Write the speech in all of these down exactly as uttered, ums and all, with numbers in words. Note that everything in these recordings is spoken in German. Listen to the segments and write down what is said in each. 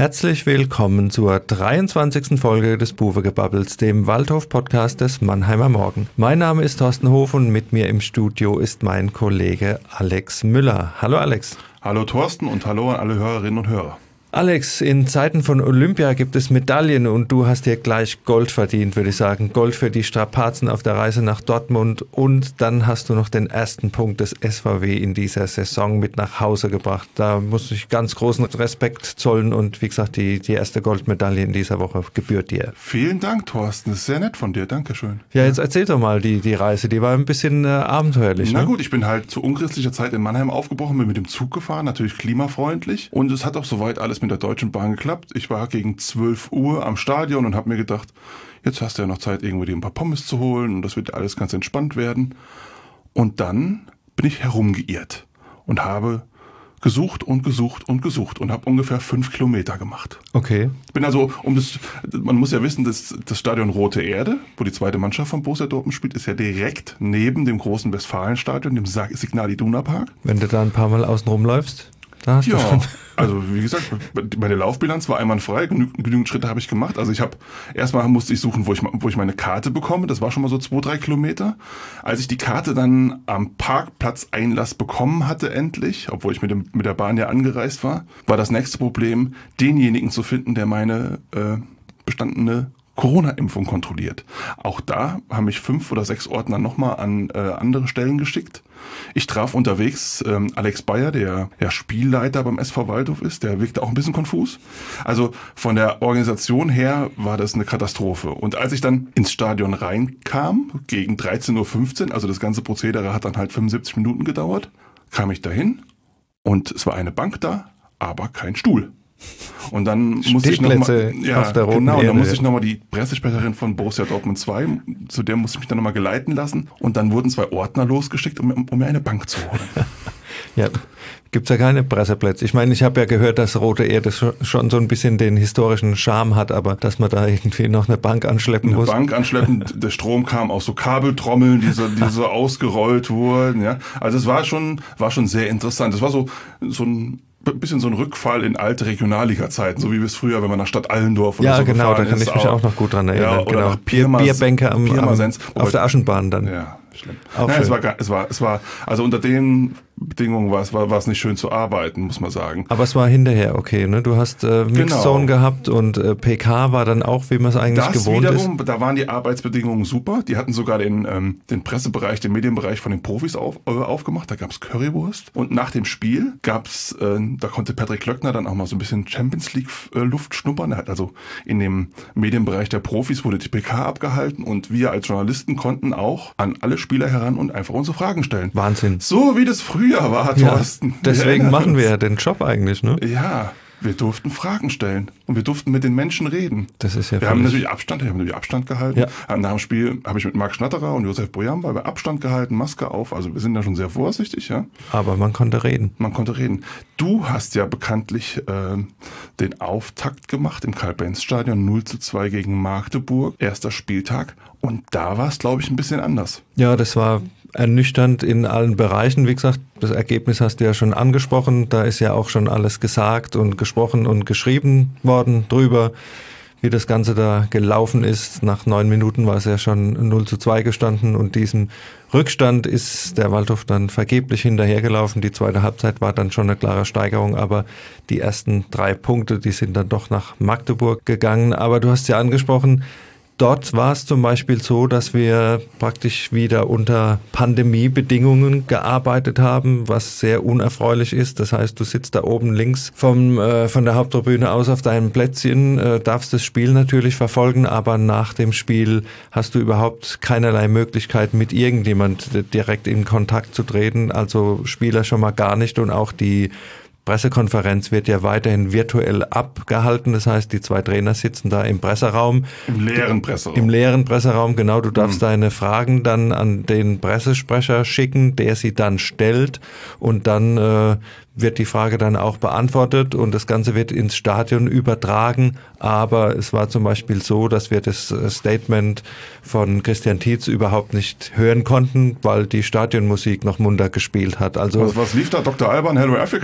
Herzlich willkommen zur dreiundzwanzigsten Folge des Buwegebabbels, dem Waldhof-Podcast des Mannheimer Morgen. Mein Name ist Thorsten Hof und mit mir im Studio ist mein Kollege Alex Müller. Hallo Alex. Hallo Thorsten und hallo an alle Hörerinnen und Hörer. Alex, in Zeiten von Olympia gibt es Medaillen und du hast dir gleich Gold verdient, würde ich sagen. Gold für die Strapazen auf der Reise nach Dortmund und dann hast du noch den ersten Punkt des S V W in dieser Saison mit nach Hause gebracht. Da muss ich ganz großen Respekt zollen und wie gesagt, die, die erste Goldmedaille in dieser Woche gebührt dir. Vielen Dank, Thorsten. Das ist sehr nett von dir. Dankeschön. Ja, jetzt erzähl doch mal die, die Reise. Die war ein bisschen äh, abenteuerlich. Na ne? gut, ich bin halt zu unchristlicher Zeit in Mannheim aufgebrochen, bin mit dem Zug gefahren, natürlich klimafreundlich und es hat auch soweit alles mit der Deutschen Bahn geklappt. Ich war gegen zwölf Uhr am Stadion und habe mir gedacht, jetzt hast du ja noch Zeit, irgendwo dir ein paar Pommes zu holen und das wird alles ganz entspannt werden. Und dann bin ich herumgeirrt und habe gesucht und gesucht und gesucht und habe ungefähr fünf Kilometer gemacht. Okay. Ich bin also, um das, man muss ja wissen, dass das Stadion Rote Erde, wo die zweite Mannschaft von Borussia Dortmund spielt, ist ja direkt neben dem großen Westfalenstadion, dem Signal Iduna Park. Wenn du da ein paar Mal außen rumläufst? Da hast ja, du schon. Also wie gesagt, meine Laufbilanz war einwandfrei, genü- genügend Schritte habe ich gemacht. Also ich habe, erstmal musste ich suchen, wo ich, wo ich meine Karte bekomme, das war schon mal so zwei, drei Kilometer. Als ich die Karte dann am Parkplatzeinlass bekommen hatte endlich, obwohl ich mit, dem, mit der Bahn ja angereist war, war das nächste Problem, denjenigen zu finden, der meine äh, bestandene Corona-Impfung kontrolliert. Auch da haben mich fünf oder sechs Ordner nochmal an äh, andere Stellen geschickt. Ich traf unterwegs ähm, Alex Bayer, der ja Spielleiter beim S V Waldhof ist. Der wirkte auch ein bisschen konfus. Also von der Organisation her war das eine Katastrophe. Und als ich dann ins Stadion reinkam, gegen dreizehn Uhr fünfzehn, also das ganze Prozedere hat dann halt fünfundsiebzig Minuten gedauert, kam ich dahin und es war eine Bank da, aber kein Stuhl. Und dann muss ich nochmal, ja, auf der roten genau, Erde. dann muss ich nochmal die Pressesprecherin von Borussia Dortmund zwei, zu der musste ich mich dann nochmal geleiten lassen. Und dann wurden zwei Ordner losgeschickt, um, um mir eine Bank zu holen. Ja, gibt's ja keine Presseplätze. Ich meine, ich habe ja gehört, dass Rote Erde schon so ein bisschen den historischen Charme hat, aber dass man da irgendwie noch eine Bank anschleppen eine muss. Eine Bank anschleppen, der Strom kam aus so Kabeltrommeln, die so, die so ausgerollt wurden. Ja, also es war schon, war schon sehr interessant. Es war so, so ein bisschen so ein Rückfall in alte Regionalliga-Zeiten, so wie wir es früher, wenn man nach Stadt Allendorf oder ja, so genau, gefahren da kann ist, ich mich auch, auch noch gut dran erinnern. Ja, oder genau. nach Pirmas, Bierbänke am, am, auf der Aschenbahn dann. Ja, schlimm. Auch Nein, schön. es war, es war, es war, also unter den Bedingungen war es, war, war es nicht schön zu arbeiten, muss man sagen. Aber es war hinterher okay, ne? Du hast äh, Mixed Genau. Zone gehabt und äh, P K war dann auch, wie man es eigentlich das gewohnt wiederum, ist. Da waren die Arbeitsbedingungen super. Die hatten sogar den, ähm, den Pressebereich, den Medienbereich von den Profis auf, äh, aufgemacht. Da gab's Currywurst. Und nach dem Spiel gab's, äh, da konnte Patrick Klöckner dann auch mal so ein bisschen Champions League äh, Luft schnuppern. Er hat also in dem Medienbereich der Profis wurde die P K abgehalten und wir als Journalisten konnten auch an alle Spieler heran und einfach unsere Fragen stellen. Wahnsinn. So wie das früher war, Thorsten. Ja, deswegen machen wir ja den Job eigentlich, ne? Ja, wir durften Fragen stellen und wir durften mit den Menschen reden. Das ist ja Wir haben natürlich Abstand, wir haben natürlich Abstand gehalten. Ja. Nach dem Spiel habe ich mit Marc Schnatterer und Josef Boyam, weil wir Abstand gehalten, Maske auf. Also wir sind da schon sehr vorsichtig, ja. Aber man konnte reden. Man konnte reden. Du hast ja bekanntlich äh, den Auftakt gemacht im Karl-Benz-Stadion null zu zwei gegen Magdeburg, erster Spieltag. Und da war es, glaube ich, ein bisschen anders. Ja, das war ernüchternd in allen Bereichen. Wie gesagt, das Ergebnis hast du ja schon angesprochen. Da ist ja auch schon alles gesagt und gesprochen und geschrieben worden drüber, wie das Ganze da gelaufen ist. Nach neun Minuten war es ja schon null zu zwei gestanden und diesem Rückstand ist der Waldhof dann vergeblich hinterhergelaufen. Die zweite Halbzeit war dann schon eine klare Steigerung, aber die ersten drei Punkte, die sind dann doch nach Magdeburg gegangen. Aber du hast ja angesprochen, dort war es zum Beispiel so, dass wir praktisch wieder unter Pandemiebedingungen gearbeitet haben, was sehr unerfreulich ist. Das heißt, du sitzt da oben links vom, äh, von der Haupttribüne aus auf deinem Plätzchen, äh, darfst das Spiel natürlich verfolgen, aber nach dem Spiel hast du überhaupt keinerlei Möglichkeit, mit irgendjemand direkt in Kontakt zu treten. Also Spieler schon mal gar nicht und auch die Pressekonferenz wird ja weiterhin virtuell abgehalten. Das heißt, die zwei Trainer sitzen da im Presseraum. Im leeren Presseraum. Im leeren Presseraum, genau. Du darfst mhm. deine Fragen dann an den Pressesprecher schicken, der sie dann stellt. Und dann äh, wird die Frage dann auch beantwortet und das Ganze wird ins Stadion übertragen. Aber es war zum Beispiel so, dass wir das Statement von Christian Tietz überhaupt nicht hören konnten, weil die Stadionmusik noch munter gespielt hat. Also was, was lief da? Doktor Alban, Hello Africa? Ja,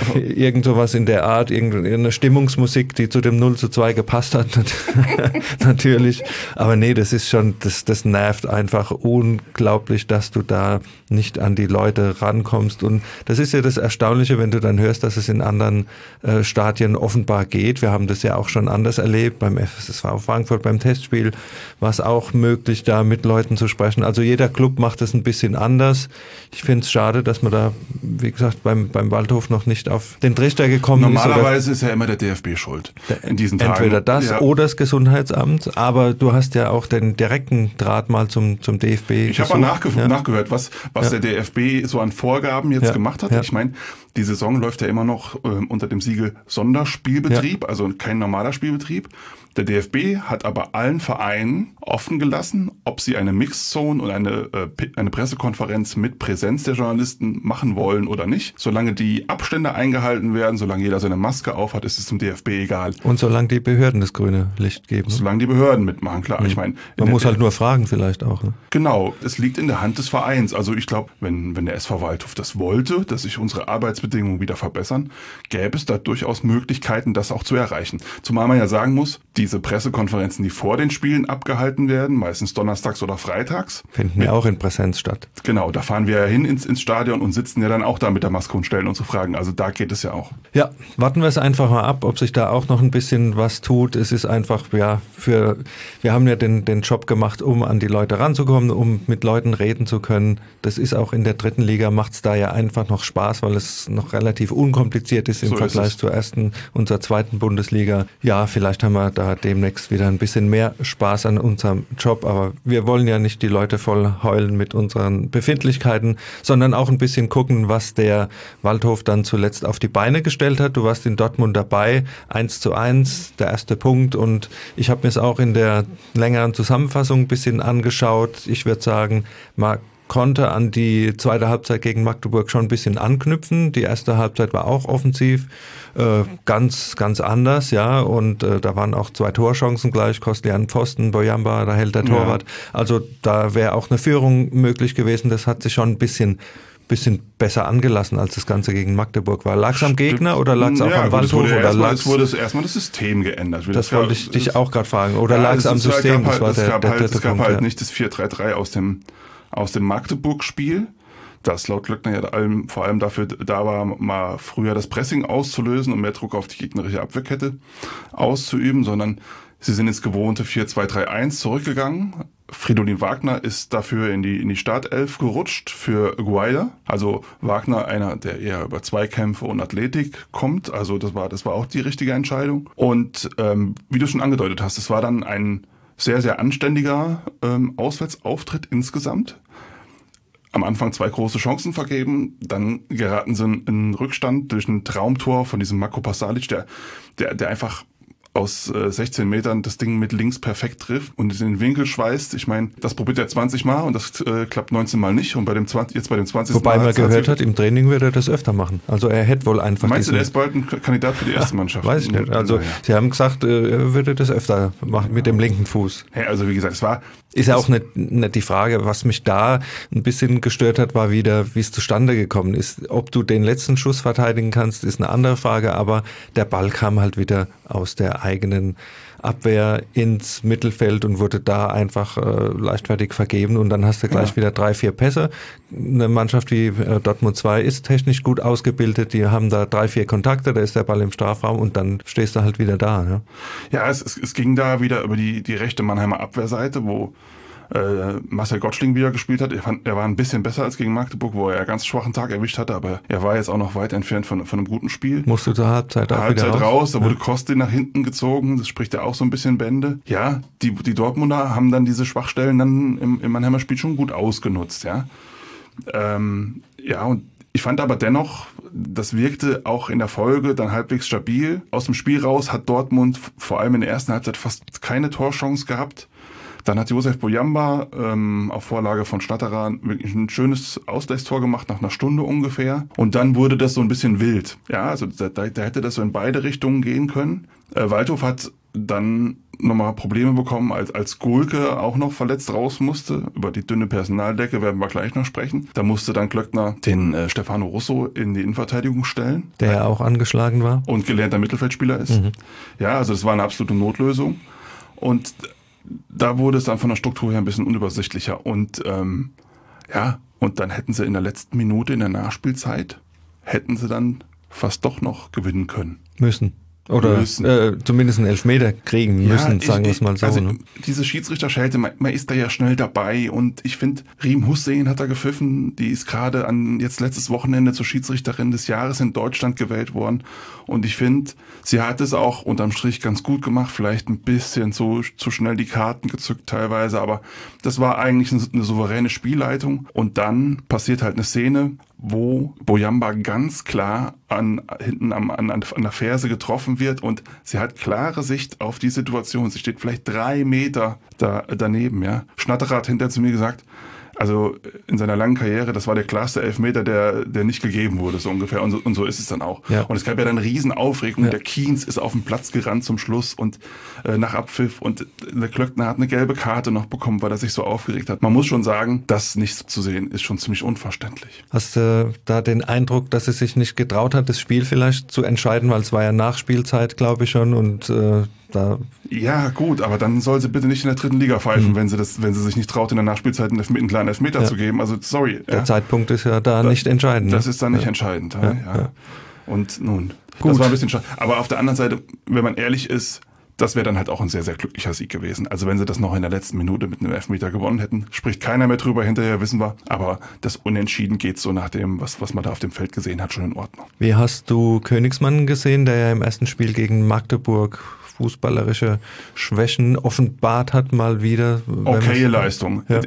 irgend sowas in der Art, irgendeine Stimmungsmusik, die zu dem null zu zwei gepasst hat, natürlich. Aber nee, das ist schon, das, das nervt einfach unglaublich, dass du da nicht an die Leute rankommst. Und das ist ja das Erstaunliche, wenn du dann hörst, dass es in anderen äh, Stadien offenbar geht. Wir haben das ja auch schon anders erlebt. Beim F S V Frankfurt, beim Testspiel war es auch möglich, da mit Leuten zu sprechen. Also jeder Club macht es ein bisschen anders. Ich finde es schade, dass man da, wie gesagt, beim, beim Waldhof noch nicht auf den Trichter gekommen Normalerweise ist. Normalerweise ist ja immer der D F B schuld in diesen Tagen. Entweder das ja. oder das Gesundheitsamt, aber du hast ja auch den direkten Draht mal zum, zum D F B. Ich habe mal nachge ja. nachgehört, was, was ja. der D F B so an Vorgaben jetzt ja. gemacht hat. Ja. Ich meine, die Saison läuft ja immer noch äh, unter dem Siegel Sonderspielbetrieb, ja. also kein normaler Spielbetrieb. Der D F B hat aber allen Vereinen offen gelassen, ob sie eine Mixzone und eine, äh, eine Pressekonferenz mit Präsenz der Journalisten machen wollen oder nicht. Solange die Abstände eingehalten werden, solange jeder seine Maske aufhat, ist es dem D F B egal. Und solange die Behörden das grüne Licht geben. Solange die Behörden mitmachen, klar. Mhm. Ich meine, man muss halt nur fragen vielleicht auch. Ne? Genau, es liegt in der Hand des Vereins. Also ich glaube, wenn, wenn der S V Waldhof das wollte, dass sich unsere Arbeitsbedingungen wieder verbessern, gäbe es da durchaus Möglichkeiten, das auch zu erreichen. Zumal man ja sagen muss, diese Pressekonferenzen, die vor den Spielen abgehalten werden, meistens donnerstags oder freitags. Finden ja auch in Präsenz statt. Genau, da fahren wir ja hin ins, ins Stadion und sitzen ja dann auch da mit der Maske und stellen unsere Fragen. Also da geht es ja auch. Ja, warten wir es einfach mal ab, ob sich da auch noch ein bisschen was tut. Es ist einfach, ja, für, wir haben ja den, den Job gemacht, um an die Leute ranzukommen, um mit Leuten reden zu können. Das ist auch in der dritten Liga, macht es da ja einfach noch Spaß, weil es noch relativ unkompliziert ist im so Vergleich ist zur ersten und zur zweiten Bundesliga. Ja, vielleicht haben wir da demnächst wieder ein bisschen mehr Spaß an unserem Job, aber wir wollen ja nicht die Leute voll heulen mit unseren Befindlichkeiten, sondern auch ein bisschen gucken, was der Waldhof dann zuletzt auf die Beine gestellt hat. Du warst in Dortmund dabei, eins zu eins, der erste Punkt, und ich habe mir es auch in der längeren Zusammenfassung ein bisschen angeschaut. Ich würde sagen, Marc konnte an die zweite Halbzeit gegen Magdeburg schon ein bisschen anknüpfen. Die erste Halbzeit war auch offensiv, äh, ganz, ganz anders, ja, und äh, da waren auch zwei Torchancen gleich, Kostlian Pfosten, Boyamba, da hält der Torwart. Ja. Also da wäre auch eine Führung möglich gewesen. Das hat sich schon ein bisschen bisschen besser angelassen, als das Ganze gegen Magdeburg war. Lag es am Gegner oder lag es auch ja, am Waldhof? Oder erstmal, es wurde erstmal das System geändert. Das, das wollte ich dich auch gerade fragen. Oder ja, lag es am System? Gab halt, das war der, gab der halt, dritte es gab Punkt, halt ja. nicht das vier drei drei aus dem aus dem Magdeburg-Spiel, das laut Glöckner ja allem, vor allem dafür da war, mal früher das Pressing auszulösen und mehr Druck auf die gegnerische Abwehrkette auszuüben, sondern sie sind ins gewohnte vier zwei drei eins zurückgegangen. Fridolin Wagner ist dafür in die in die Startelf gerutscht für Guaida. Also Wagner, einer, der eher über Zweikämpfe und Athletik kommt. Also das war das war auch die richtige Entscheidung. Und ähm, wie du schon angedeutet hast, es war dann ein sehr, sehr anständiger ähm, Auswärtsauftritt insgesamt. Am Anfang zwei große Chancen vergeben, dann geraten sie in Rückstand durch ein Traumtor von diesem Marko Pasalic, der, der, der einfach aus äh, sechzehn Metern das Ding mit links perfekt trifft und in den Winkel schweißt. Ich meine, das probiert er zwanzig Mal und das äh, klappt neunzehn Mal nicht. Und bei dem zwanzig, jetzt bei dem zwanzigsten Wobei Mal man gehört hat, im Training wird er das öfter machen. Also er hätte wohl einfach... Meinst du, der ist bald ein Kandidat für die erste Mannschaft? Weiß ich nicht. Also naja. Sie haben gesagt, er würde das öfter machen mit dem linken Fuß. Ja, also wie gesagt, es war... Ist ja auch nicht, nicht die Frage. Was mich da ein bisschen gestört hat, war wieder, wie es zustande gekommen ist. Ob du den letzten Schuss verteidigen kannst, ist eine andere Frage, aber der Ball kam halt wieder aus der eigenen Abwehr ins Mittelfeld und wurde da einfach äh, leichtfertig vergeben, und dann hast du gleich ja. wieder drei, vier Pässe. Eine Mannschaft wie äh, Dortmund zwei ist technisch gut ausgebildet, die haben da drei, vier Kontakte, da ist der Ball im Strafraum und dann stehst du halt wieder da. Ja, ja es, es, es ging da wieder über die, die rechte Mannheimer Abwehrseite, wo äh, Marcel Gottschling wieder gespielt hat. Er, fand, er war ein bisschen besser als gegen Magdeburg, wo er einen ganz schwachen Tag erwischt hatte, aber er war jetzt auch noch weit entfernt von, von einem guten Spiel. Musste zur Halbzeit auch Halbzeit wieder raus, da ja. wurde Kosti nach hinten gezogen, das spricht ja auch so ein bisschen Bände. Ja, die, die Dortmunder haben dann diese Schwachstellen dann im, im Mannheimer Spiel schon gut ausgenutzt, ja. Ähm, ja, und ich fand aber dennoch, das wirkte auch in der Folge dann halbwegs stabil. Aus dem Spiel raus hat Dortmund vor allem in der ersten Halbzeit fast keine Torchance gehabt. Dann hat Josef Boyamba ähm, auf Vorlage von Schnatterer wirklich ein schönes Ausgleichstor gemacht, nach einer Stunde ungefähr. Und dann wurde das so ein bisschen wild. Ja, also da, da hätte das so in beide Richtungen gehen können. Äh, Waldhof hat dann nochmal Probleme bekommen, als, als Gulke auch noch verletzt raus musste. Über die dünne Personaldecke werden wir gleich noch sprechen. Da musste dann Klöckner den äh, Stefano Russo in die Innenverteidigung stellen. Der ja auch angeschlagen war. Und gelernter Mittelfeldspieler ist. Mhm. Ja, also das war eine absolute Notlösung. Und da wurde es dann von der Struktur her ein bisschen unübersichtlicher. Und ähm, ja, und dann hätten sie in der letzten Minute in der Nachspielzeit, hätten sie dann fast doch noch gewinnen können. Müssen. Oder äh, zumindest einen Elfmeter kriegen müssen, ja, sagen wir es mal so. Also ne? Diese Schiedsrichterschelte, man, man ist da ja schnell dabei und ich finde, Riem Hussein hat da gepfiffen, die ist gerade an jetzt letztes Wochenende zur Schiedsrichterin des Jahres in Deutschland gewählt worden und ich finde, sie hat es auch unterm Strich ganz gut gemacht, vielleicht ein bisschen zu, zu schnell die Karten gezückt teilweise, aber das war eigentlich eine, eine souveräne Spielleitung und dann passiert halt eine Szene, wo Boyamba ganz klar an, hinten am, an, an der Ferse getroffen wird und sie hat klare Sicht auf die Situation. Sie steht vielleicht drei Meter da, daneben, ja. Schnatterer hat hinterher zu mir gesagt, also in seiner langen Karriere, das war der klarste Elfmeter, der, der nicht gegeben wurde, so ungefähr. Und so, und so ist es dann auch. Ja. Und es gab ja dann Riesenaufregung. Ja. Der Kienz ist auf den Platz gerannt zum Schluss und äh, nach Abpfiff. Und der Klöckner hat eine gelbe Karte noch bekommen, weil er sich so aufgeregt hat. Man muss schon sagen, das nicht zu sehen, ist schon ziemlich unverständlich. Hast du da den Eindruck, dass er sich nicht getraut hat, das Spiel vielleicht zu entscheiden? Weil es war ja Nachspielzeit, glaube ich schon. Und äh, da ja, gut, aber dann soll sie bitte nicht in der dritten Liga pfeifen, mhm. wenn sie das, wenn sie sich nicht traut, in der Nachspielzeit einen, einen kleinen Elfmeter ja. zu geben. Also sorry. Der ja. Zeitpunkt ist ja da, da nicht entscheidend. Das ne? ist dann nicht ja. entscheidend. Ja. Ja. Ja. Und nun, gut. Das war ein bisschen schade. Aber auf der anderen Seite, wenn man ehrlich ist, das wäre dann halt auch ein sehr, sehr glücklicher Sieg gewesen. Also wenn sie das noch in der letzten Minute mit einem Elfmeter gewonnen hätten, spricht keiner mehr drüber, hinterher wissen wir. Aber das Unentschieden geht so nach dem, was, was man da auf dem Feld gesehen hat, schon in Ordnung. Wie hast du Königsmann gesehen, der ja im ersten Spiel gegen Magdeburg fußballerische Schwächen offenbart hat, mal wieder? Okay, Leistung. Ja.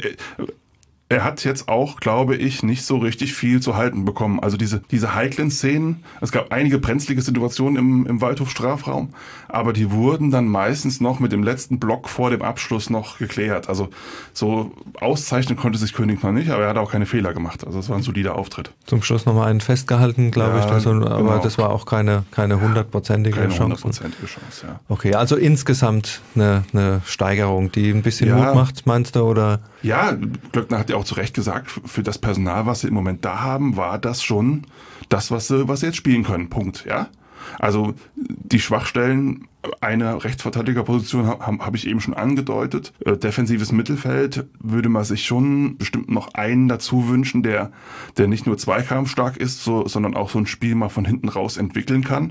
Er hat jetzt auch, glaube ich, nicht so richtig viel zu halten bekommen. Also diese diese heiklen Szenen, es gab einige brenzlige Situationen im, im Waldhof-Strafraum, aber die wurden dann meistens noch mit dem letzten Block vor dem Abschluss noch geklärt. Also so auszeichnen konnte sich Königsmann nicht, aber er hat auch keine Fehler gemacht. Also es war ein solider Auftritt. Zum Schluss nochmal einen festgehalten, glaube ja, ich. Also, aber genau. Das war auch keine keine hundertprozentige keine Chance. hundertprozentige Chance, ja. Okay, also insgesamt eine, eine Steigerung, die ein bisschen ja. Mut macht, meinst du, oder? Ja, Glöckner hat ja auch zu Recht gesagt, für das Personal, was sie im Moment da haben, war das schon das, was sie, was sie jetzt spielen können. Punkt, ja. Also die Schwachstellen, eine Rechtsverteidigerposition habe hab ich eben schon angedeutet. Äh, defensives Mittelfeld würde man sich schon bestimmt noch einen dazu wünschen, der, der nicht nur zweikampfstark ist, so, sondern auch so ein Spiel mal von hinten raus entwickeln kann.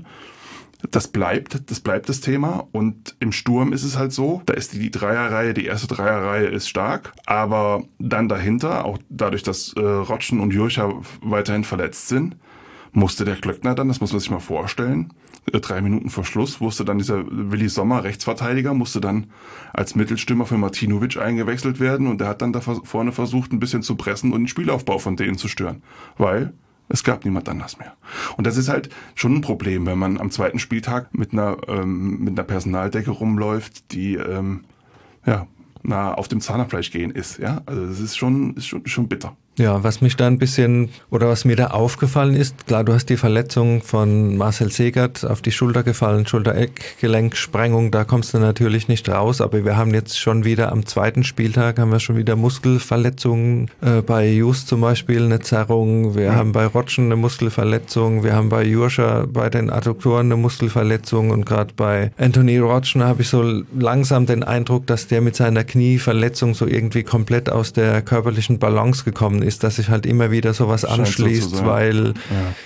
Das bleibt, das bleibt das Thema. Und im Sturm ist es halt so, da ist die, die Dreierreihe, die erste Dreierreihe ist stark, aber dann dahinter, auch dadurch, dass äh, Rotschen und Jurcha weiterhin verletzt sind, musste der Klöckner dann, das muss man sich mal vorstellen, äh, drei Minuten vor Schluss, musste dann dieser Willi Sommer, Rechtsverteidiger, musste dann als Mittelstürmer für Martinovic eingewechselt werden und der hat dann da vorne versucht, ein bisschen zu pressen und den Spielaufbau von denen zu stören, weil es gab niemand anders mehr. Und das ist halt schon ein Problem, wenn man am zweiten Spieltag mit einer ähm, mit einer Personaldecke rumläuft, die ähm, ja nah auf dem Zahnfleisch gehen ist. Ja, also das ist schon ist schon schon bitter. Ja, was mich da ein bisschen, oder was mir da aufgefallen ist, klar, du hast die Verletzung von Marcel Segert auf die Schulter gefallen, Schulter-Eckgelenksprengung, da kommst du natürlich nicht raus, aber wir haben jetzt schon wieder am zweiten Spieltag, haben wir schon wieder Muskelverletzungen, äh, bei Just zum Beispiel eine Zerrung, wir mhm. haben bei Rotschen eine Muskelverletzung, wir haben bei Jurcha bei den Adduktoren eine Muskelverletzung und gerade bei Anthony Rotschen habe ich so langsam den Eindruck, dass der mit seiner Knieverletzung so irgendwie komplett aus der körperlichen Balance gekommen ist. Ist, dass sich halt immer wieder sowas Scheint anschließt, so weil, ja.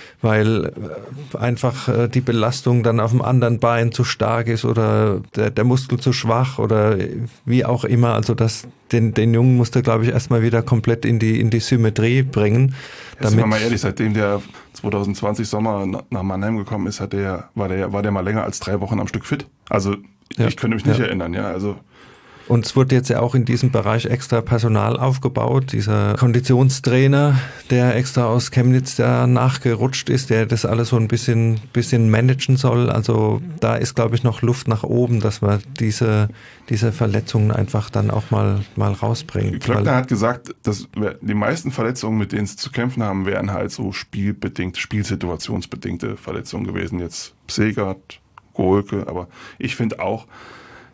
weil einfach die Belastung dann auf dem anderen Bein zu stark ist oder der, der Muskel zu schwach oder wie auch immer. Also das, den, den Jungen musste, glaube ich, erstmal wieder komplett in die, in die Symmetrie bringen. Jetzt sind wir mal ehrlich, seitdem der zwanzig zwanzig Sommer nach Mannheim gekommen ist, hat der, war der, war der mal länger als drei Wochen am Stück fit. Also ja. ich könnte mich nicht ja. erinnern, ja, also und es wurde jetzt ja auch in diesem Bereich extra Personal aufgebaut. Dieser Konditionstrainer, der extra aus Chemnitz da nachgerutscht ist, der das alles so ein bisschen, bisschen managen soll. Also da ist, glaube ich, noch Luft nach oben, dass man diese, diese Verletzungen einfach dann auch mal, mal rausbringt. Klöckner hat gesagt, dass die meisten Verletzungen, mit denen sie zu kämpfen haben, wären halt so spielbedingt, spielsituationsbedingte Verletzungen gewesen. Jetzt Segert, Gohlke, aber ich finde auch,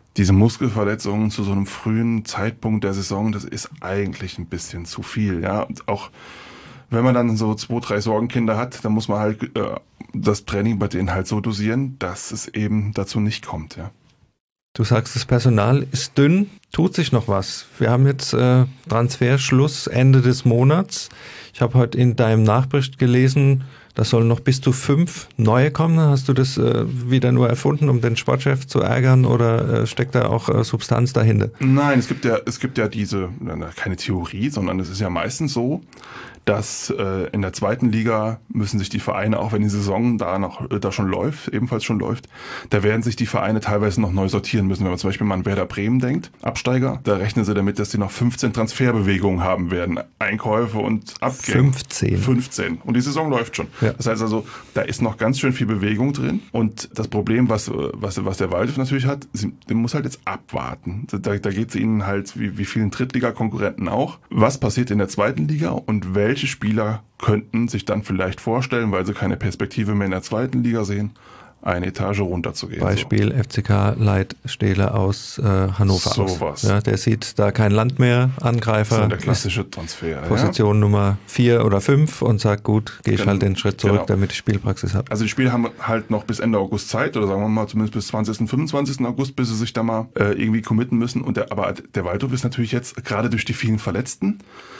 diese Muskelverletzungen zu so einem frühen Zeitpunkt der Saison, das ist eigentlich ein bisschen zu viel. Ja, und auch wenn man dann so zwei, drei Sorgenkinder hat, dann muss man halt äh, das Training bei denen halt so dosieren, dass es eben dazu nicht kommt. Ja. Du sagst, das Personal ist dünn, tut sich noch was. Wir haben jetzt äh, Transferschluss Ende des Monats. Ich habe heute in deinem Nachbericht gelesen, da sollen noch bis zu fünf neue kommen. Hast du das äh, wieder nur erfunden, um den Sportchef zu ärgern, oder äh, steckt da auch äh, Substanz dahinter? Nein, es gibt ja, es gibt ja diese, keine Theorie, sondern es ist ja meistens so, dass äh, in der zweiten Liga müssen sich die Vereine, auch wenn die Saison da noch da schon läuft, ebenfalls schon läuft, da werden sich die Vereine teilweise noch neu sortieren müssen. Wenn man zum Beispiel mal an Werder Bremen denkt, Absteiger, da rechnen sie damit, dass die noch fünfzehn Transferbewegungen haben werden. Einkäufe und Abgänge. fünfzehn. fünfzehn. Und die Saison läuft schon. Ja. Das heißt also, da ist noch ganz schön viel Bewegung drin. Und das Problem, was was, was der Waldhof natürlich hat, sie, der muss halt jetzt abwarten. Da, da geht es ihnen halt, wie, wie vielen Drittliga-Konkurrenten auch. Was passiert in der zweiten Liga und welche Welche Spieler könnten sich dann vielleicht vorstellen, weil sie keine Perspektive mehr in der zweiten Liga sehen, eine Etage runterzugehen? Beispiel so. F C K Leitstähle aus äh, Hannover so aus. Was. Ja, der sieht da kein Land mehr, Angreifer. Das ist der klassische Transfer. Position ja. Nummer vier oder fünf und sagt, gut, gehe ich genau. halt den Schritt zurück, genau. damit ich Spielpraxis habe. Also die Spieler haben halt noch bis Ende August Zeit, oder sagen wir mal zumindest bis zwanzigsten, fünfundzwanzigsten August, bis sie sich da mal äh, irgendwie committen müssen. Und der, aber der Waldhof ist natürlich jetzt, gerade durch die vielen Verletzten,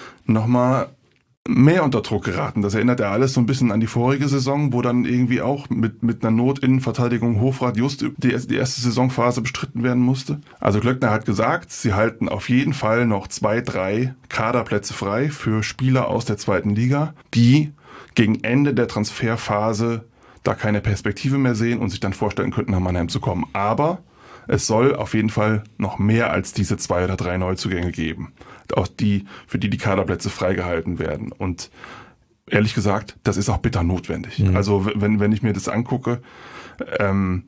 nochmal mehr unter Druck geraten. Das erinnert ja alles so ein bisschen an die vorige Saison, wo dann irgendwie auch mit mit einer Not-Innenverteidigung Hofrat just die, die erste Saisonphase bestritten werden musste. Also Glöckner hat gesagt, sie halten auf jeden Fall noch zwei, drei Kaderplätze frei für Spieler aus der zweiten Liga, die gegen Ende der Transferphase da keine Perspektive mehr sehen und sich dann vorstellen könnten, nach Mannheim zu kommen. Aber es soll auf jeden Fall noch mehr als diese zwei oder drei Neuzugänge geben, auch die, für die die Kaderplätze freigehalten werden. Und ehrlich gesagt, das ist auch bitter notwendig. Mhm. Also wenn wenn ich mir das angucke, ähm,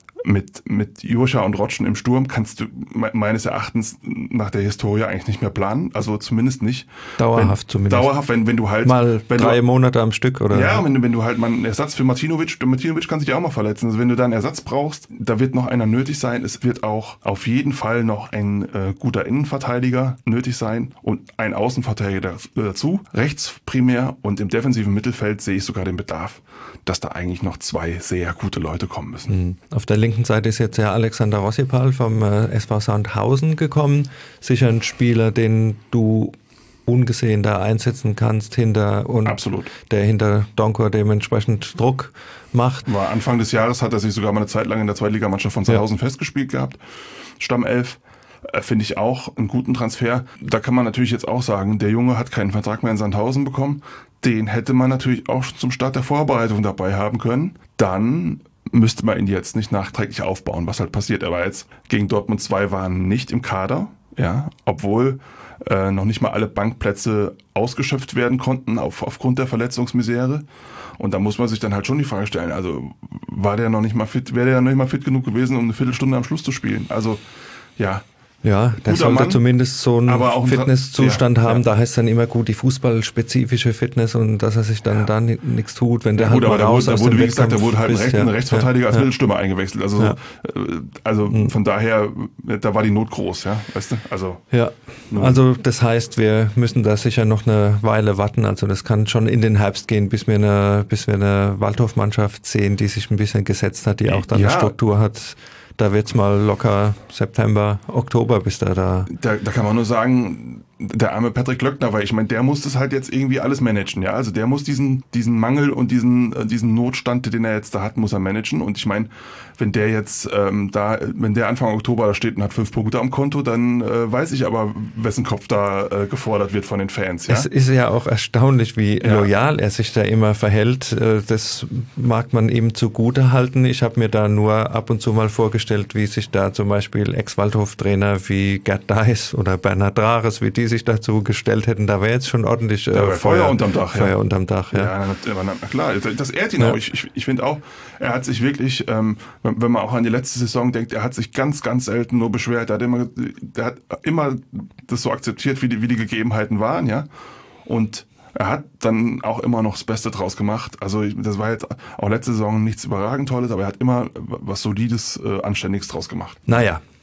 mit mit Jurcha und Rotschen im Sturm kannst du meines Erachtens nach der Historie eigentlich nicht mehr planen. Also zumindest nicht. Dauerhaft wenn, zumindest. Dauerhaft, wenn wenn du halt mal wenn drei du, Monate am Stück oder. Ja, wenn du wenn du halt mal einen Ersatz für Martinovic, Martinovic kann sich ja auch mal verletzen. Also wenn du da einen Ersatz brauchst, da wird noch einer nötig sein. Es wird auch auf jeden Fall noch ein äh, guter Innenverteidiger nötig sein und ein Außenverteidiger dazu. Rechts primär und im defensiven Mittelfeld sehe ich sogar den Bedarf, dass da eigentlich noch zwei sehr gute Leute kommen müssen. Auf der linken Seite ist jetzt ja Alexander Rossipal vom äh, S V Sandhausen gekommen. Sicher ein Spieler, den du ungesehen da einsetzen kannst hinter und Absolut. Der hinter Donkor dementsprechend Druck macht. War Anfang des Jahres hat er sich sogar mal eine Zeit lang in der Zweitligamannschaft von Sandhausen ja. festgespielt gehabt. Stammelf. Finde ich auch einen guten Transfer. Da kann man natürlich jetzt auch sagen, der Junge hat keinen Vertrag mehr in Sandhausen bekommen. Den hätte man natürlich auch zum Start der Vorbereitung dabei haben können. Dann müsste man ihn jetzt nicht nachträglich aufbauen, was halt passiert. Er war jetzt gegen Dortmund zwei waren nicht im Kader, ja, obwohl äh, noch nicht mal alle Bankplätze ausgeschöpft werden konnten auf, aufgrund der Verletzungsmisere. Und da muss man sich dann halt schon die Frage stellen, also war der noch nicht mal fit, wäre der noch nicht mal fit genug gewesen, um eine Viertelstunde am Schluss zu spielen? Also, ja. Ja, der sollte Mann, zumindest so einen Fitnesszustand ja, haben. Ja. Da heißt dann immer gut die fußballspezifische Fitness und dass er sich dann ja. da nichts tut, wenn der ja, halt gut, mal raus da wurde, aus da wurde, dem wie gesagt, da wurde halt ein, Recht, ja. ein Rechtsverteidiger ja. als Mittelstürmer eingewechselt. Also, ja. also mhm. von daher, da war die Not groß, ja, weißt du? Also, ja, also das heißt, wir müssen da sicher noch eine Weile warten. Also das kann schon in den Herbst gehen, bis wir eine, bis wir eine Waldhof-Mannschaft sehen, die sich ein bisschen gesetzt hat, die auch dann ja. eine Struktur hat. Da wird's mal locker September, Oktober, bis da da... Da, da kann man nur sagen, der arme Patrick Glöckner, weil ich meine, der muss das halt jetzt irgendwie alles managen, ja. Also der muss diesen diesen Mangel und diesen diesen Notstand, den er jetzt da hat, muss er managen. Und ich meine, wenn der jetzt ähm, da, wenn der Anfang Oktober da steht und hat fünf Punkte am Konto, dann äh, weiß ich aber, wessen Kopf da äh, gefordert wird von den Fans, ja. Es ist ja auch erstaunlich, wie ja. loyal er sich da immer verhält. Das mag man ihm zugute halten. Ich habe mir da nur ab und zu mal vorgestellt, wie sich da zum Beispiel Ex-Waldhof-Trainer wie Gerd Deis oder Bernhard Drares, wie die sich dazu gestellt hätten, da wäre jetzt schon ordentlich äh, Feuer, Feuer unterm Dach. Feuer ja. unterm Dach, ja. Ja, na, na klar, das ehrt ihn ja. auch. Ich, ich, ich finde auch, er hat sich wirklich, ähm, wenn, wenn man auch an die letzte Saison denkt, er hat sich ganz, ganz selten nur beschwert. Er hat immer, er hat immer das so akzeptiert, wie die, wie die Gegebenheiten waren, ja. Und er hat dann auch immer noch das Beste draus gemacht. Also das war jetzt auch letzte Saison nichts überragend Tolles, aber er hat immer was Solides, äh, Anständiges draus gemacht. Naja,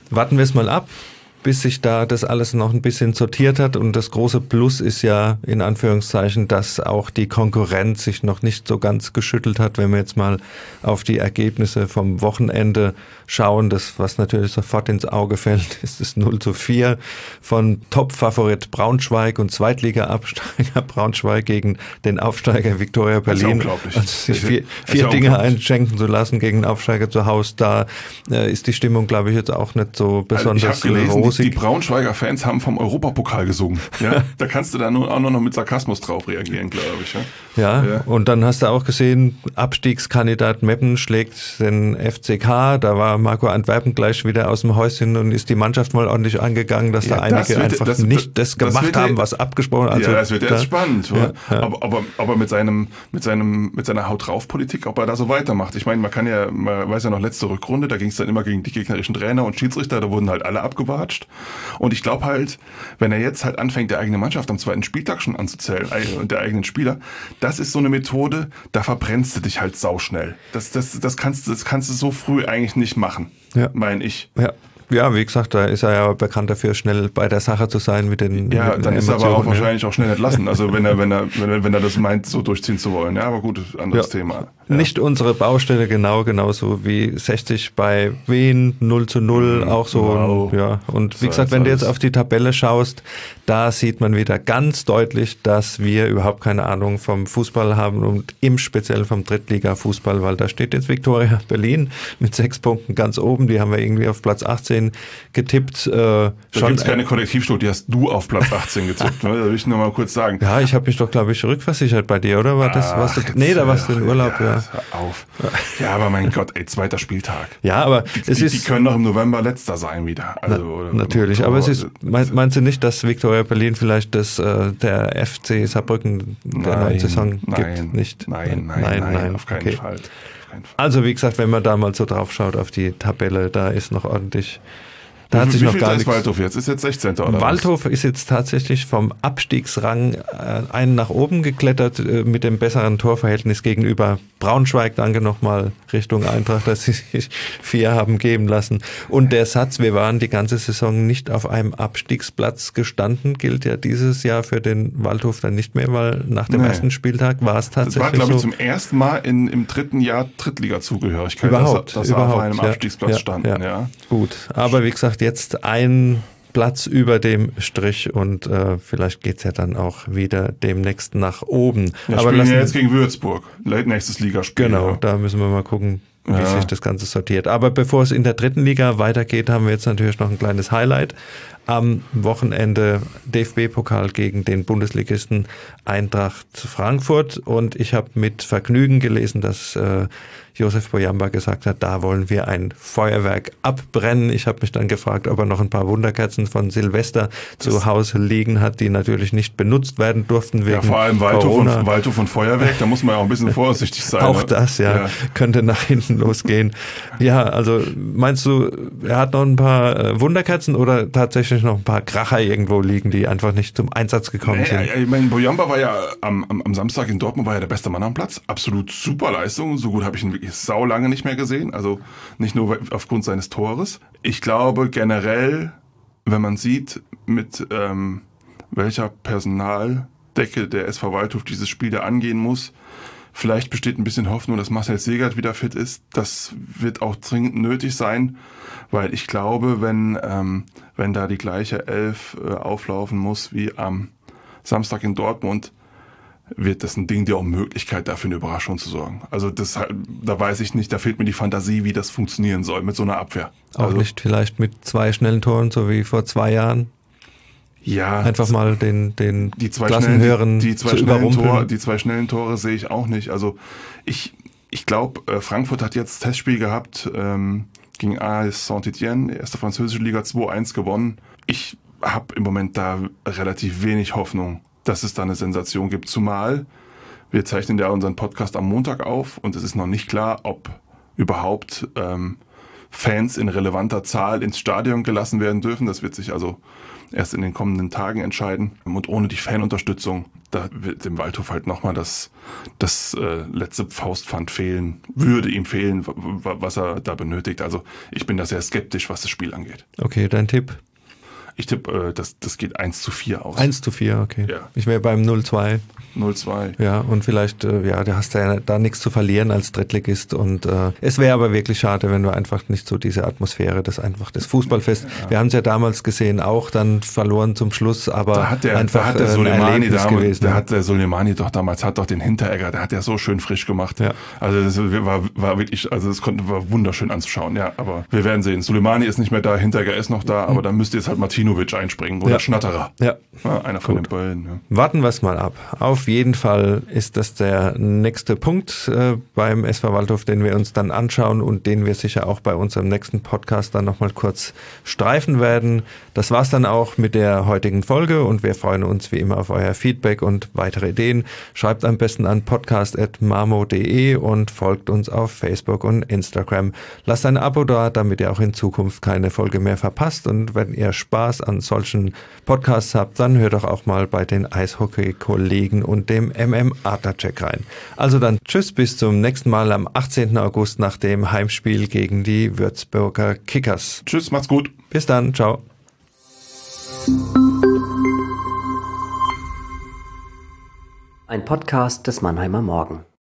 warten wir es mal ab, bis sich da das alles noch ein bisschen sortiert hat. Und das große Plus ist ja in Anführungszeichen, dass auch die Konkurrenz sich noch nicht so ganz geschüttelt hat. Wenn wir jetzt mal auf die Ergebnisse vom Wochenende schauen, das, was natürlich sofort ins Auge fällt, ist das null zu vier von Top-Favorit Braunschweig und Zweitliga-Absteiger Braunschweig gegen den Aufsteiger Viktoria Berlin. Das ist unglaublich. Also sich vier, vier Dinge einschenken zu lassen gegen den Aufsteiger zu Hause, da äh, ist die Stimmung, glaube ich, jetzt auch nicht so besonders also ich gelesen, rosig. Die, die Braunschweiger Fans haben vom Europapokal gesungen. Ja, da kannst du dann auch noch mit Sarkasmus drauf reagieren, glaube ich. Ja? Ja, ja, und dann hast du auch gesehen, Abstiegskandidat Meppen schlägt den F C K. Da war Marco Antwerpen gleich wieder aus dem Häuschen und ist die Mannschaft mal ordentlich angegangen, dass ja, da einige das wird, einfach das, nicht das, das gemacht haben, was abgesprochen wurde. Also, ja, das wird da, jetzt spannend. Ja, ja. Aber, aber, aber mit seinem, mit seinem, mit seiner Haut-drauf-Politik, ob er da so weitermacht. Ich meine, man kann ja, man weiß ja noch, letzte Rückrunde, da ging es dann immer gegen die gegnerischen Trainer und Schiedsrichter, da wurden halt alle abgewatscht. Und ich glaube halt, wenn er jetzt halt anfängt, der eigene Mannschaft am zweiten Spieltag schon anzuzählen und der eigenen Spieler, das ist so eine Methode, da verbrennst du dich halt sauschnell. Das, das, das kannst, das kannst du so früh eigentlich nicht machen, ja. meine ich. Ja. Ja, wie gesagt, da ist er ja bekannt dafür, schnell bei der Sache zu sein mit den Ja, mit den dann ist er aber auch ja. wahrscheinlich auch schnell entlassen. Also wenn er, wenn er, wenn er, wenn er das meint, so durchziehen zu wollen. Ja, aber gut, anderes ja. Thema. Ja. Nicht unsere Baustelle, genau, genauso wie sechzig bei Wien, null zu null, auch so. Wow. Ja. Und wie gesagt, wenn du jetzt auf die Tabelle schaust, da sieht man wieder ganz deutlich, dass wir überhaupt keine Ahnung vom Fußball haben und im Speziellen vom Drittliga-Fußball, weil da steht jetzt Viktoria Berlin mit sechs Punkten ganz oben, die haben wir irgendwie auf Platz achtzehn getippt. Äh, da gibt es keine Kollektivschuld, die hast du auf Platz achtzehn getippt, ne? Da will ich nur mal kurz sagen. Ja, ich habe mich doch, glaube ich, rückversichert bei dir, oder? War das, Ach, warst du, nee, da warst du in Urlaub, ja. ja. Hör auf. Ja, aber mein Gott, ey, zweiter Spieltag. Ja, aber die, es die, ist... Die können doch im November letzter sein wieder. Also, Na, oder, natürlich, oder, aber es ist, mein, meinst du nicht, dass Viktoria Berlin vielleicht das, äh, der F C Saarbrücken der neuen Saison nein, gibt? Nicht? Nein, nein, nein, nein, nein auf keinen okay. Fall. Also wie gesagt, wenn man da mal so drauf schaut auf die Tabelle, da ist noch ordentlich... Da hat wie, sich wie noch viel gar ist nichts. Waldhof jetzt? Ist jetzt sechzehnter oder Waldhof was? ist jetzt tatsächlich vom Abstiegsrang äh, einen nach oben geklettert äh, mit dem besseren Torverhältnis gegenüber Braunschweig. Danke nochmal Richtung Eintracht, dass sie sich vier haben geben lassen. Und der Satz, wir waren die ganze Saison nicht auf einem Abstiegsplatz gestanden, gilt ja dieses Jahr für den Waldhof dann nicht mehr, weil nach dem nee. ersten Spieltag war es tatsächlich so. Das war, glaube ich, so zum ersten Mal in, im dritten Jahr Drittliga-Zugehörigkeit, überhaupt, dass, dass überhaupt, auf einem ja, Abstiegsplatz ja, standen. Ja. Ja. Gut, aber wie gesagt, jetzt ein Platz über dem Strich und äh, vielleicht geht's ja dann auch wieder demnächst nach oben. Wir aber spielen lassen, ja jetzt gegen Würzburg, nächstes Ligaspiel. Genau, ja. da müssen wir mal gucken, wie ja. sich das Ganze sortiert. Aber bevor es in der dritten Liga weitergeht, haben wir jetzt natürlich noch ein kleines Highlight. Am Wochenende D F B-Pokal gegen den Bundesligisten Eintracht Frankfurt und ich habe mit Vergnügen gelesen, dass äh, Josef Boyamba gesagt hat, da wollen wir ein Feuerwerk abbrennen. Ich habe mich dann gefragt, ob er noch ein paar Wunderkerzen von Silvester das zu Hause liegen hat, die natürlich nicht benutzt werden durften wegen Ja, vor allem Waldhof Corona. und, Waldhof und Feuerwerk, da muss man ja auch ein bisschen vorsichtig sein. Auch ne? das, ja, ja, könnte nach hinten losgehen. Ja, also meinst du, er hat noch ein paar Wunderkerzen oder tatsächlich noch ein paar Kracher irgendwo liegen, die einfach nicht zum Einsatz gekommen nee, sind? Ich meine, Boyamba war ja am, am, am Samstag in Dortmund war ja der beste Mann am Platz. Absolut super Leistung. So gut habe ich ihn wirklich sau lange nicht mehr gesehen. Also nicht nur aufgrund seines Tores. Ich glaube generell, wenn man sieht, mit ähm, welcher Personaldecke der S V Waldhof dieses Spiel da angehen muss, vielleicht besteht ein bisschen Hoffnung, dass Marcel Segert wieder fit ist. Das wird auch dringend nötig sein, weil ich glaube, wenn ähm, wenn da die gleiche Elf äh, auflaufen muss wie am Samstag in Dortmund, wird das ein Ding der Unmöglichkeit, dafür eine Überraschung zu sorgen. Also das, da weiß ich nicht, da fehlt mir die Fantasie, wie das funktionieren soll mit so einer Abwehr. Auch also, nicht vielleicht mit zwei schnellen Toren, so wie vor zwei Jahren? Ja. Einfach mal den, den die zwei Klassenhöheren die, die zwei zu schnellen überrumpeln. Tore, die zwei schnellen Tore sehe ich auch nicht. Also ich, ich glaube, Frankfurt hat jetzt Testspiel gehabt ähm, gegen A S Saint-Étienne, erste französische Liga zwei eins gewonnen. Ich habe im Moment da relativ wenig Hoffnung, dass es da eine Sensation gibt. Zumal wir zeichnen ja unseren Podcast am Montag auf und es ist noch nicht klar, ob überhaupt ähm, Fans in relevanter Zahl ins Stadion gelassen werden dürfen. Das wird sich also erst in den kommenden Tagen entscheiden. Und ohne die Fanunterstützung, da wird dem Waldhof halt nochmal das, das äh, letzte Faustpfand fehlen, würde ihm fehlen, was er da benötigt. Also ich bin da sehr skeptisch, was das Spiel angeht. Okay, dein Tipp? Ich tippe, äh, das, das geht eins zu vier aus. eins zu vier, okay. Ja. Ich wäre beim null zwei. null zwei. Ja, und vielleicht, äh, ja, du hast ja da nichts zu verlieren als Drittligist und äh, es wäre aber wirklich schade, wenn du einfach nicht so diese Atmosphäre, das einfach das Fußballfest, ja. Wir haben es ja damals gesehen, auch dann verloren zum Schluss, aber da hat der, einfach da hat der äh, ein Soleimani Erlebnis damals, gewesen. Da ja. hat der Soleimani doch damals, hat doch den Hinteregger, der hat ja so schön frisch gemacht. Ja. Also das war, war wirklich, also das konnte, war wunderschön anzuschauen, ja, aber wir werden sehen. Soleimani ist nicht mehr da, Hinteregger ist noch da, aber mhm. dann müsste jetzt halt Martinovic einspringen oder ja. Schnatterer. Ja. ja einer von Gut. den beiden. Ja. Warten wir es mal ab. Auf jeden Fall ist das der nächste Punkt äh, beim S V Waldhof, den wir uns dann anschauen und den wir sicher auch bei unserem nächsten Podcast dann nochmal kurz streifen werden. Das war's dann auch mit der heutigen Folge und wir freuen uns wie immer auf euer Feedback und weitere Ideen. Schreibt am besten an podcast at marmo punkt de und folgt uns auf Facebook und Instagram. Lasst ein Abo da, damit ihr auch in Zukunft keine Folge mehr verpasst und wenn ihr Spaß an solchen Podcasts habt, dann hört doch auch mal bei den Eishockey-Kollegen und dem M M Adlercheck rein. Also dann tschüss, bis zum nächsten Mal am achtzehnten August nach dem Heimspiel gegen die Würzburger Kickers. Tschüss, macht's gut. Bis dann, ciao. Ein Podcast des Mannheimer Morgen.